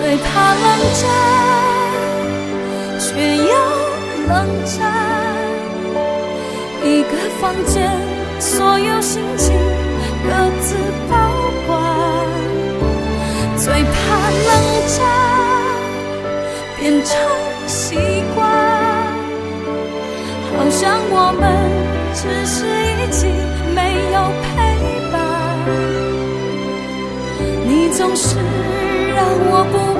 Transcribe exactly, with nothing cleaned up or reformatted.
最怕冷战，却又冷战。一个房间，所有心情各自保管。最怕冷战变成习惯，好像我们只是一起没有陪伴。你总是让我不